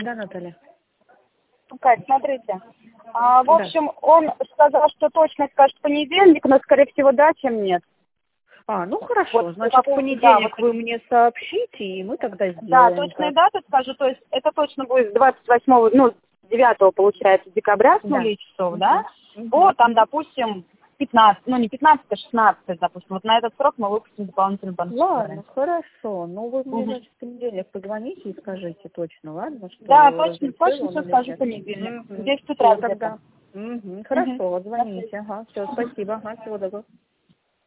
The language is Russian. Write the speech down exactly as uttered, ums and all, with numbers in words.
Да, Наталья. Кать, смотрите. А, в Да. общем, он сказал, что точно скажет в понедельник, но, скорее всего, да, чем нет. А, ну хорошо, Вот, значит, по в поводу, да, понедельник вот, вы мне сообщите, и мы тогда да, сделаем точные так. даты скажу, то есть это точно будет с двадцать восьмого, ну, девятого получается, декабря с Да. нулей часов, да, Угу. Угу. по, там, Угу. допустим, пятнадцать, ну, не пятнадцать, а шестнадцать, допустим. Вот на этот срок мы выпустим дополнительную банковскую Ладно, гарантию. хорошо. Ну, вы мне, Мгм. значит, в понедельник позвоните и скажите точно, ладно, Да, что точно, разрешил точно он все или скажу в нет. понедельник. В Угу. десять утра Все где-то. тогда. Угу. Мгм. Хорошо, звоните. Ага, все, спасибо. Ага, всего доброго.